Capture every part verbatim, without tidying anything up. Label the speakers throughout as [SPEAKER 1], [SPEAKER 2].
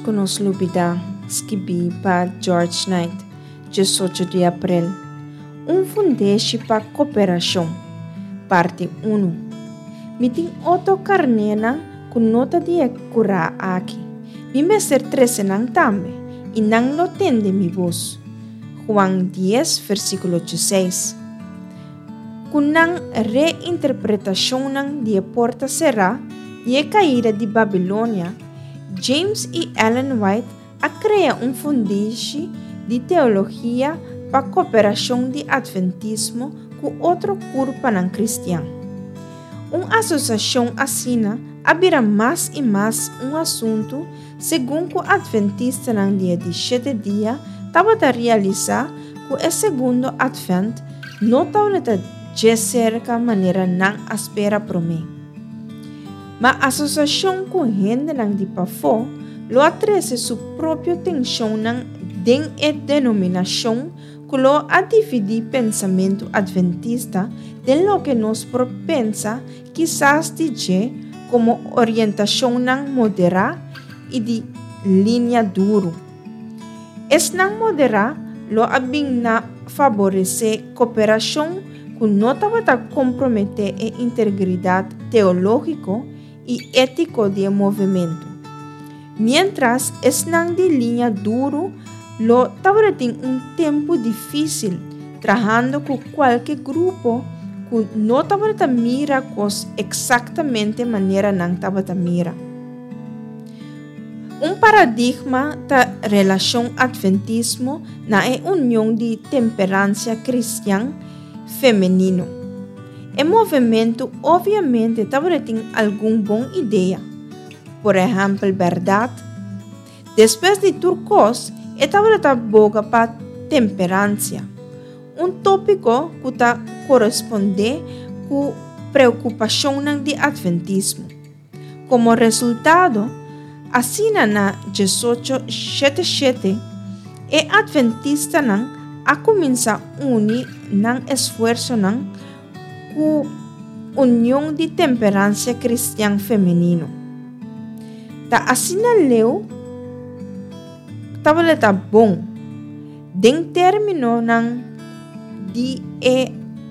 [SPEAKER 1] que nos lubida escrevi para George Knight, dezoito de abril. Um fundeixe para cooperação. Parte um. Miting auto carnena com nota de cura aqui. Mi meser treze nang tambe, e nang lo tende mi voz. Juan dez, versículo dezesseis. Kunang reinterpretação nang de porta será e a caída de Babilônia, James e Ellen White a criar um fundeixe de teologia para cooperação de adventismo com outro corpo não cristão. Uma associação assina abrirá mais e mais um assunto segundo o adventista no dia de sete dias estava a realizar com o segundo advento, notava de cerca maneira não espera para mim. Mas a associação com gente não de pafó, lo atrese sua própria tensão não den e denominação que lo a dividir pensamento adventista de lo que nos propensa quizás dizer como orientação não moderada e de linha duro. Es não moderada lo abing na favorecer cooperação que não estava a comprometer a integridade teológica e ético do movimento. Mientras es não de linha duro lo estava tem um tempo difícil trabalhando com qualquer grupo que não estava a mira cos exatamente maneira não estava a mira. Um paradigma da relação adventismo na é união de temperança cristã feminino. O movimento obviamente estava tem alguma boa ideia. Por exemplo, verdade. Depois de turcos, estava a boga para temperança. Um tópico que está corresponde com preocupação de adventismo. Como resultado, assim na dezoito setenta e sete, o adventista não a começar a unir nang esforço nang com união de temperança cristã feminino. Ta assim leu estava tá bom. Den termino nang de e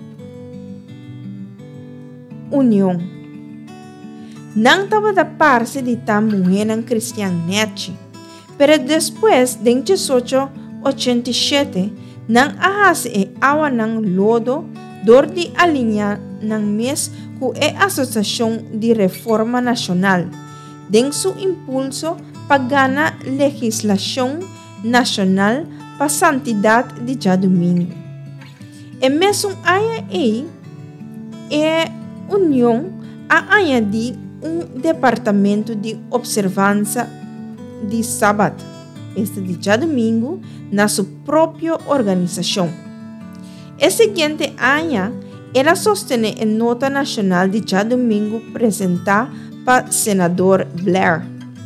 [SPEAKER 1] união. Nang estava da parte de ta mulher nang cristã nete, pero depois de dezoito oitenta e sete nang ahas e awa nang lodo dor de alinhar nang mes com a Associação de Reforma Nacional, den su impulso para ganhar legislação nacional para santidade de já domingo. E mesmo aí aí é união a añadir um departamento de observância de sábado, este de já domingo, na sua própria organização. O seguinte ano, ela sostém a nota nacional de já domingo apresentada para senador Blair.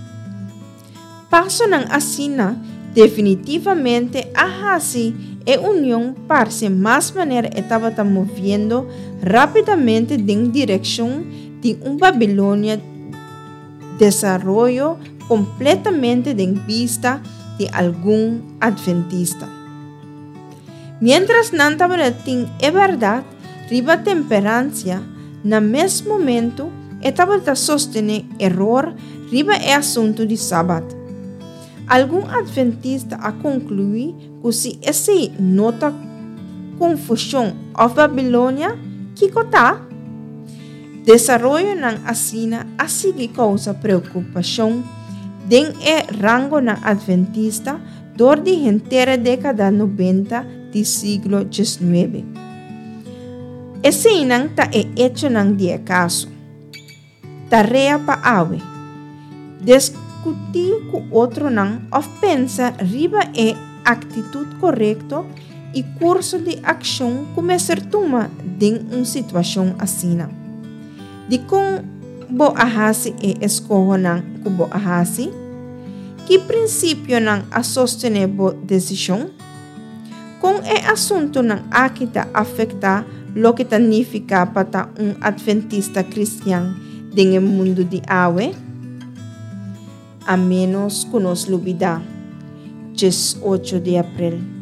[SPEAKER 1] Passo não assina definitivamente a assim a união parece mais maneira estava tá movendo rapidamente em direção de um Babilônia desenvolvimento completamente em vista de algum adventista. Mientras não estava é verdade, riba temperança, no mesmo momento estava a sostener error riba é assunto de sábado. Algum adventista a concluir que se essa nota confusão of Babilônia, que está? Desenvolvimento não assina a seguir causa preocupação den é rango na adventista dor de inteira década noventa do século dezenove. Esse não está é hecho não de caso. Tarefa para ave. Discutir com outro não ou pensa riba é atitude correta e curso de ação começar a tomar em uma situação assim. De com bo ahasi e escoho não com bo ahasi, que princípio não a sostener bo decisão, com é assunto não aqui tá afetar lo que significa para um adventista cristão no mundo de awe. a menos que nos lo olvida. dieciocho de abril.